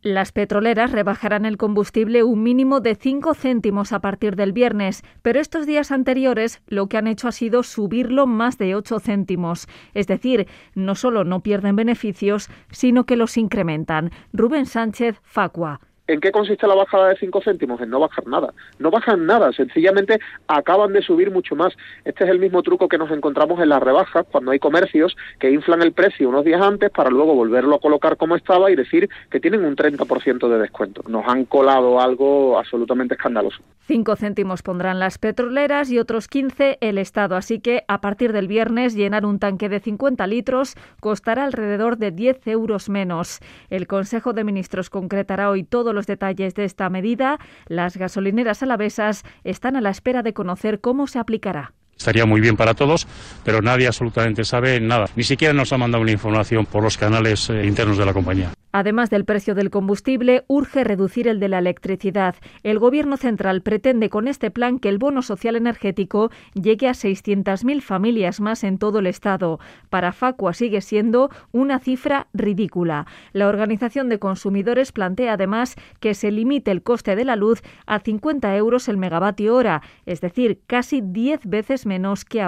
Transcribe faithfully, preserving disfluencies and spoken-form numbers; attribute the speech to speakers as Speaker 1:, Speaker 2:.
Speaker 1: Las petroleras rebajarán el combustible un mínimo de cinco céntimos a partir del viernes, pero estos días anteriores lo que han hecho ha sido subirlo más de ocho céntimos. Es decir, no solo no pierden beneficios, sino que los incrementan. Rubén Sánchez, Facua.
Speaker 2: ¿En qué consiste la bajada de cinco céntimos? En no bajar nada. No bajan nada, sencillamente acaban de subir mucho más. Este es el mismo truco que nos encontramos en las rebajas, cuando hay comercios que inflan el precio unos días antes para luego volverlo a colocar como estaba y decir que tienen un treinta por ciento de descuento. Nos han colado algo absolutamente escandaloso.
Speaker 1: Cinco céntimos pondrán las petroleras y otros quince el Estado, así que a partir del viernes llenar un tanque de cincuenta litros costará alrededor de diez euros menos. El Consejo de Ministros concretará hoy todo los detalles de esta medida. Las gasolineras alavesas están a la espera de conocer cómo se aplicará.
Speaker 3: Estaría muy bien para todos, pero nadie absolutamente sabe nada. Ni siquiera nos ha mandado una información por los canales eh, internos de la compañía.
Speaker 1: Además del precio del combustible, urge reducir el de la electricidad. El Gobierno central pretende con este plan que el bono social energético llegue a seiscientas mil familias más en todo el Estado. Para Facua sigue siendo una cifra ridícula. La Organización de Consumidores plantea además que se limite el coste de la luz a cincuenta euros el megavatio hora, es decir, casi diez veces menos que ahora.